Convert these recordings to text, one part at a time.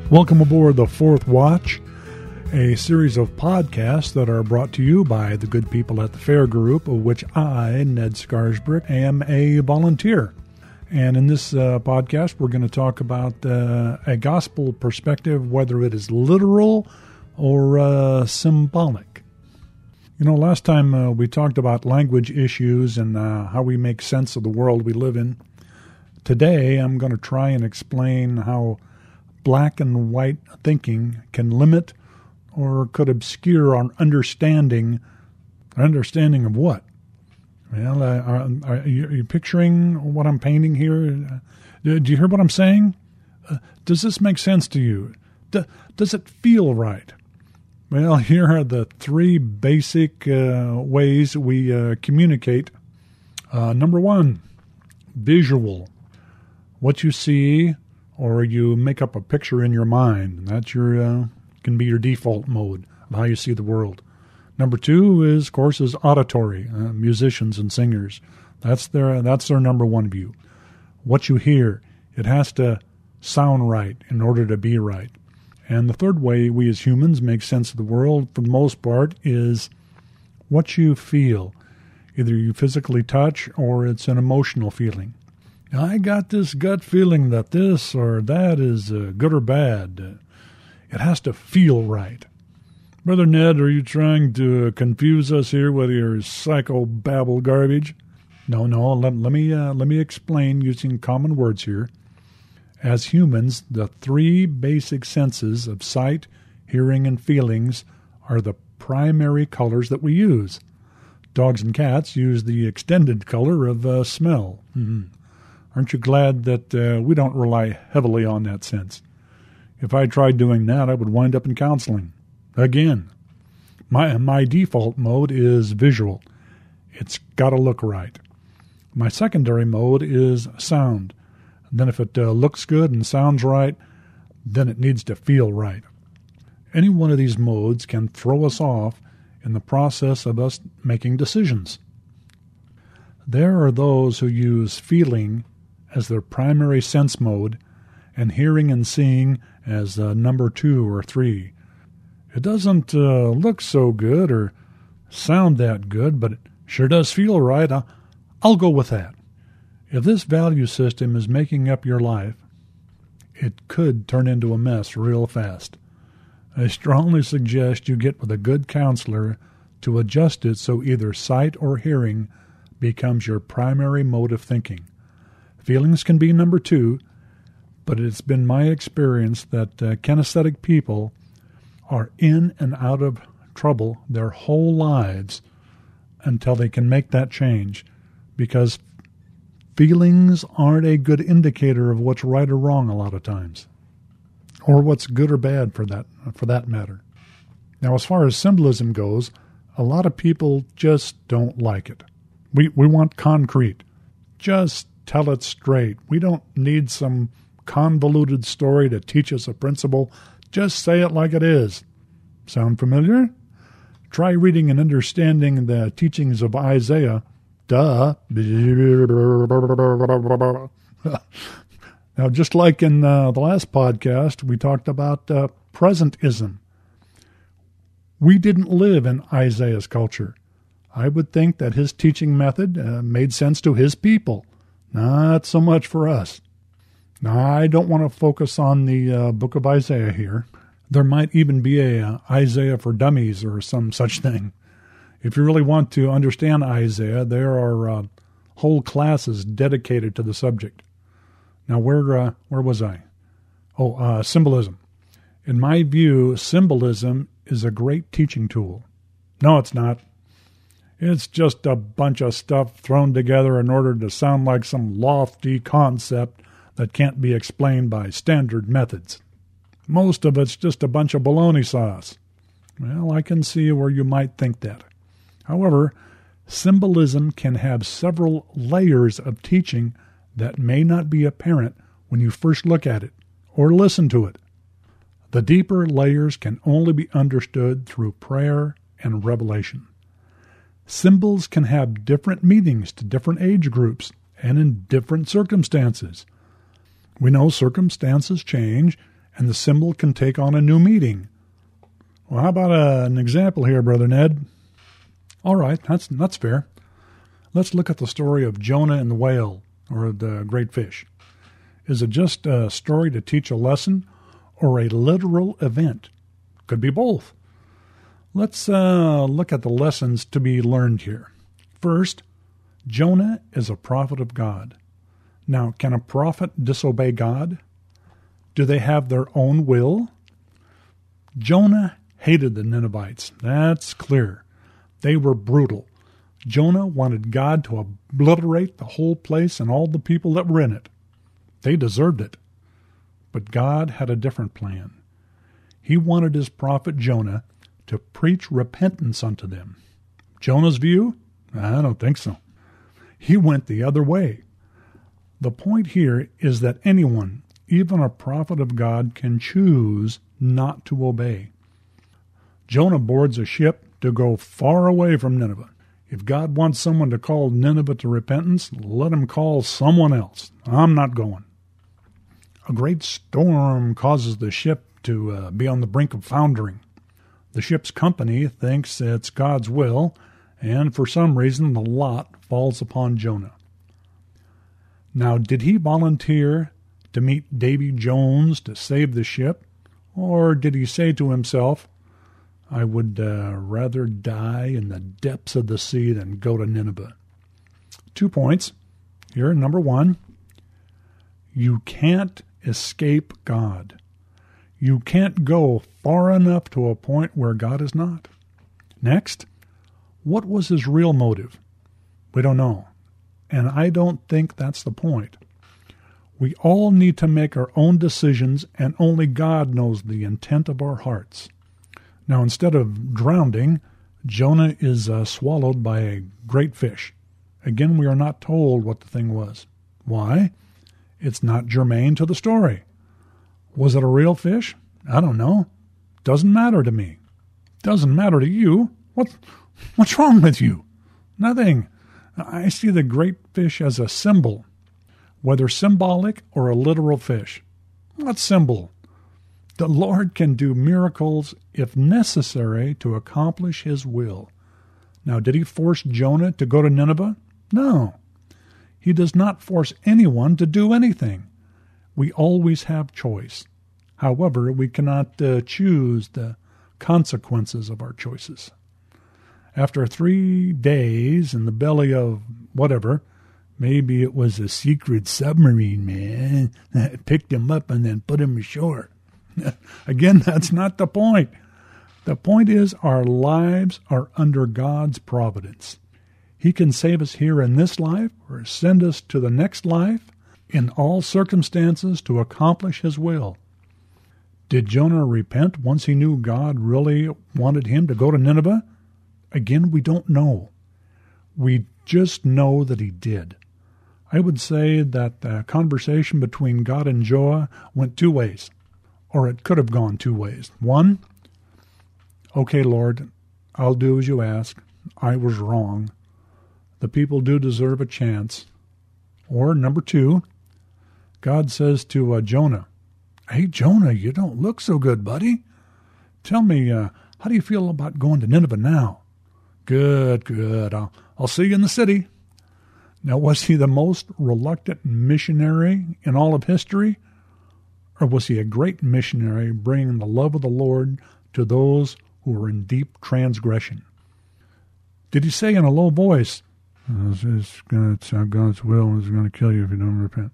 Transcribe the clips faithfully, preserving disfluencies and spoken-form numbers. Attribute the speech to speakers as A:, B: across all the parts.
A: Welcome aboard The Fourth Watch, a series of podcasts that are brought to you by the good people at the Fair Group, of which I, Ned Scarisbrick, am a volunteer. And in this uh, podcast, we're going to talk about uh, a gospel perspective, whether it is literal or uh, symbolic. You know, last time uh, we talked about language issues and uh, how we make sense of the world we live in. Today, I'm going to try and explain how black and white thinking can limit or could obscure our understanding. Understanding of what? Well, uh, are, are, you, are you picturing what I'm painting here? Uh, do you hear what I'm saying? Uh, does this make sense to you? Do, does it feel right? Well, here are the three basic uh, ways we uh, communicate. Uh, number one, visual. What you see, or you make up a picture in your mind. That's your uh, can be your default mode of how you see the world. Number two is, of course, is auditory. Uh, musicians and singers. That's their that's their number one view. What you hear, it has to sound right in order to be right. And the third way we as humans make sense of the world, for the most part, is what you feel. Either you physically touch or it's an emotional feeling. I got this gut feeling that this or that is uh, good or bad. Uh, it has to feel right. Brother Ned, are you trying to uh, confuse us here with your psychobabble garbage? No, no, let, let me uh, let me explain using common words here. As humans, the three basic senses of sight, hearing, and feelings are the primary colors that we use. Dogs and cats use the extended color of uh, smell. Mm-hmm. Aren't you glad that uh, we don't rely heavily on that sense? If I tried doing that, I would wind up in counseling. Again, my my default mode is visual. It's got to look right. My secondary mode is sound. Then if it uh, looks good and sounds right, then it needs to feel right. Any one of these modes can throw us off in the process of us making decisions. There are those who use feeling as their primary sense mode and hearing and seeing as uh, number two or three. It doesn't uh, look so good or sound that good, but it sure does feel right. I'll, I'll go with that. If this value system is making up your life, it could turn into a mess real fast. I strongly suggest you get with a good counselor to adjust it so either sight or hearing becomes your primary mode of thinking. Feelings can be number two, but it's been my experience that uh, kinesthetic people are in and out of trouble their whole lives until they can make that change, because feelings aren't a good indicator of what's right or wrong a lot of times, or what's good or bad for that for that matter. Now, as far as symbolism goes, a lot of people just don't like it. We we want concrete. Just tell it straight. We don't need some convoluted story to teach us a principle. Just say it like it is. Sound familiar? Try reading and understanding the teachings of Isaiah. Duh. Now, just like in uh, the last podcast, we talked about uh, presentism. We didn't live in Isaiah's culture. I would think that his teaching method uh, made sense to his people. Not so much for us. Now, I don't want to focus on the uh, book of Isaiah here. There might even be a uh, Isaiah for dummies or some such thing. If you really want to understand Isaiah, there are uh, whole classes dedicated to the subject. Now, where uh, where was I? Oh, uh, symbolism. In my view, symbolism is a great teaching tool. No, it's not. It's just a bunch of stuff thrown together in order to sound like some lofty concept that can't be explained by standard methods. Most of it's just a bunch of bologna sauce. Well, I can see where you might think that. However, symbolism can have several layers of teaching that may not be apparent when you first look at it or listen to it. The deeper layers can only be understood through prayer and revelation. Symbols can have different meanings to different age groups and in different circumstances. We know circumstances change, and the symbol can take on a new meaning. Well, how about a, an example here, Brother Ned? All right, that's that's fair. Let's look at the story of Jonah and the whale, or the great fish. Is it just a story to teach a lesson, or a literal event? Could be both. Let's uh, look at the lessons to be learned here. First, Jonah is a prophet of God. Now, can a prophet disobey God? Do they have their own will? Jonah hated the Ninevites. That's clear. They were brutal. Jonah wanted God to obliterate the whole place and all the people that were in it. They deserved it. But God had a different plan. He wanted his prophet Jonah to preach repentance unto them. Jonah's view? I don't think so. He went the other way. The point here is that anyone, even a prophet of God, can choose not to obey. Jonah boards a ship to go far away from Nineveh. If God wants someone to call Nineveh to repentance, let him call someone else. I'm not going. A great storm causes the ship to uh, be on the brink of foundering. The ship's company thinks it's God's will, and for some reason the lot falls upon Jonah. Now, did he volunteer to meet Davy Jones to save the ship, or did he say to himself, I would uh, rather die in the depths of the sea than go to Nineveh? Two points here. Number one, you can't escape God. You can't go far enough to a point where God is not. Next, what was his real motive? We don't know, and I don't think that's the point. We all need to make our own decisions, and only God knows the intent of our hearts. Now, instead of drowning, Jonah is uh, swallowed by a great fish. Again, we are not told what the thing was. Why? It's not germane to the story. Was it a real fish? I don't know. Doesn't matter to me. Doesn't matter to you. What, what's wrong with you? Nothing. I see the great fish as a symbol, whether symbolic or a literal fish. What symbol? The Lord can do miracles if necessary to accomplish his will. Now, did he force Jonah to go to Nineveh? No. He does not force anyone to do anything. We always have choice. However, we cannot uh, choose the consequences of our choices. After three days in the belly of whatever, maybe it was a secret submarine man that picked him up and then put him ashore. Again, that's not the point. The point is our lives are under God's providence. He can save us here in this life or send us to the next life in all circumstances to accomplish his will. Did Jonah repent once he knew God really wanted him to go to Nineveh? Again, we don't know. We just know that he did. I would say that the conversation between God and Jonah went two ways, or it could have gone two ways. One, okay, Lord, I'll do as you ask. I was wrong. The people do deserve a chance. Or number two, God says to uh, Jonah, hey, Jonah, you don't look so good, buddy. Tell me, uh, how do you feel about going to Nineveh now? Good, good. I'll, I'll see you in the city. Now, was he the most reluctant missionary in all of history? Or was he a great missionary bringing the love of the Lord to those who were in deep transgression? Did he say in a low voice, it's, it's, gonna, it's God's will, it's going to kill you if you don't repent?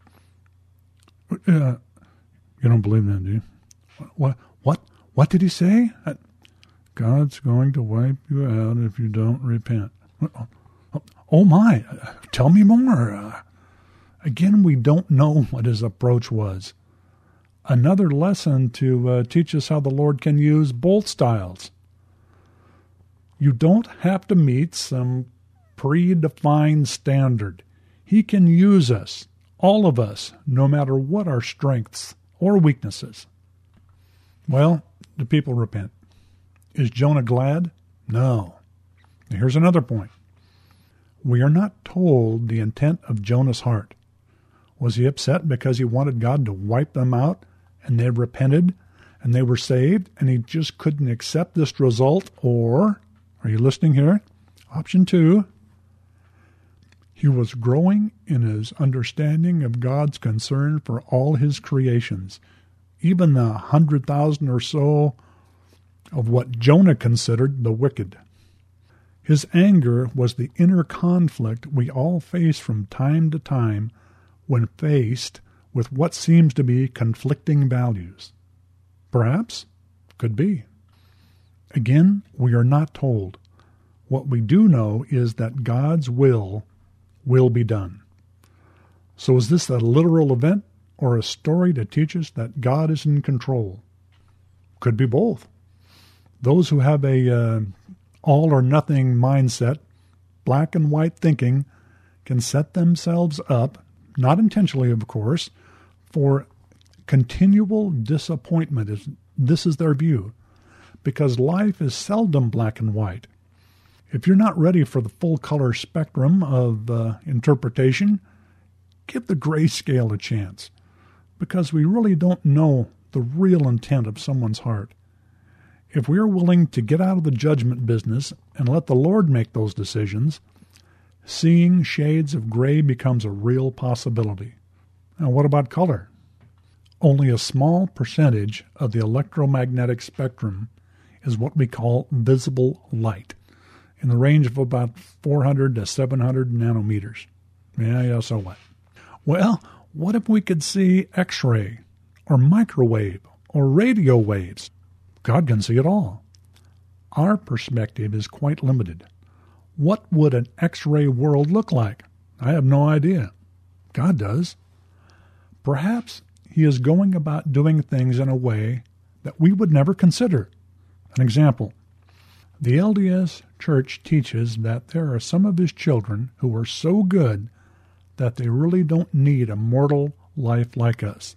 A: Uh, you don't believe that, do you? What, what, what did he say? God's going to wipe you out if you don't repent. Oh my, tell me more. Uh, again, we don't know what his approach was. Another lesson to uh, teach us how the Lord can use both styles. You don't have to meet some predefined standard. He can use us, all of us, no matter what our strengths or weaknesses. Well, do people repent? Is Jonah glad? No. Here's another point. We are not told the intent of Jonah's heart. Was he upset because he wanted God to wipe them out and they repented and they were saved, and he just couldn't accept this result? Or, are you listening here? Option two, he was growing in his understanding of God's concern for all his creations, even the hundred thousand or so of what Jonah considered the wicked. His anger was the inner conflict we all face from time to time when faced with what seems to be conflicting values. Perhaps, could be. Again, we are not told. What we do know is that God's will will be done. So is this a literal event or a story to teach us that God is in control? Could be both. Those who have a uh, all or nothing mindset, black and white thinking, can set themselves up, not intentionally of course, for continual disappointment. This is their view, because life is seldom black and white. If you're not ready for the full color spectrum of uh, interpretation, give the grayscale a chance, because we really don't know the real intent of someone's heart. If we are willing to get out of the judgment business and let the Lord make those decisions, seeing shades of gray becomes a real possibility. Now, what about color? Only a small percentage of the electromagnetic spectrum is what we call visible light, in the range of about four hundred to seven hundred nanometers. Yeah, yeah, so what? Well, what if we could see X-ray or microwave or radio waves? God can see it all. Our perspective is quite limited. What would an X-ray world look like? I have no idea. God does. Perhaps he is going about doing things in a way that we would never consider. An example, the L D S Church teaches that there are some of his children who are so good that they really don't need a mortal life like us.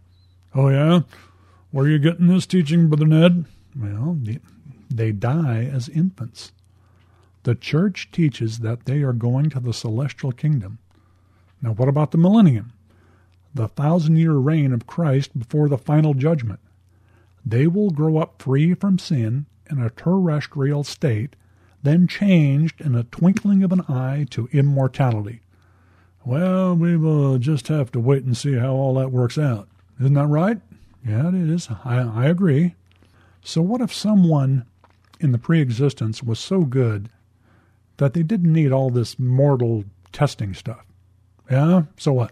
A: Oh yeah? Where are you getting this teaching, Brother Ned? Well, they die as infants. The church teaches that they are going to the celestial kingdom. Now, what about the millennium? The thousand-year reign of Christ before the final judgment. They will grow up free from sin in a terrestrial state, then changed in a twinkling of an eye to immortality. Well, we will just have to wait and see how all that works out. Isn't that right? Yeah, it is. I, I agree. So what if someone in the pre-existence was so good that they didn't need all this mortal testing stuff? Yeah, so what?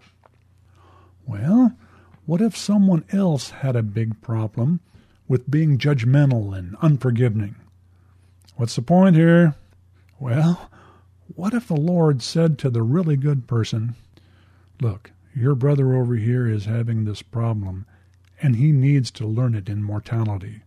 A: Well, what if someone else had a big problem with being judgmental and unforgiving? What's the point here? Well, what if the Lord said to the really good person, look, your brother over here is having this problem, and he needs to learn it in mortality.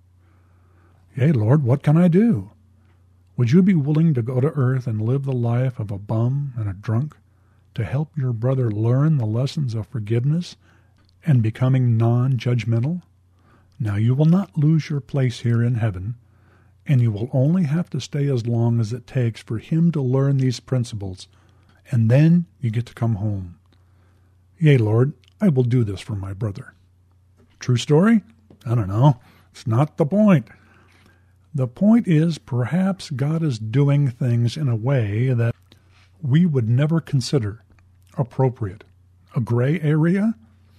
A: Hey, Lord, what can I do? Would you be willing to go to earth and live the life of a bum and a drunk to help your brother learn the lessons of forgiveness and becoming non-judgmental? Now, you will not lose your place here in heaven, and you will only have to stay as long as it takes for him to learn these principles, and then you get to come home. Yea, Lord, I will do this for my brother. True story? I don't know. It's not the point. The point is, perhaps God is doing things in a way that we would never consider appropriate. A gray area?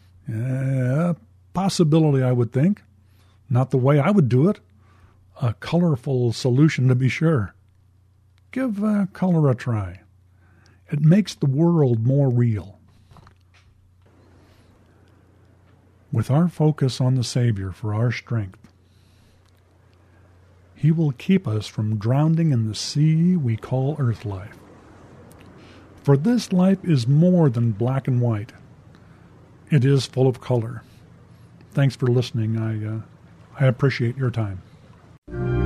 A: Uh, possibility, I would think. Not the way I would do it. A colorful solution, to be sure. Give uh, color a try. It makes the world more real. With our focus on the Savior for our strength, he will keep us from drowning in the sea we call earth life. For this life is more than black and white. It is full of color. Thanks for listening. I, uh, I appreciate your time.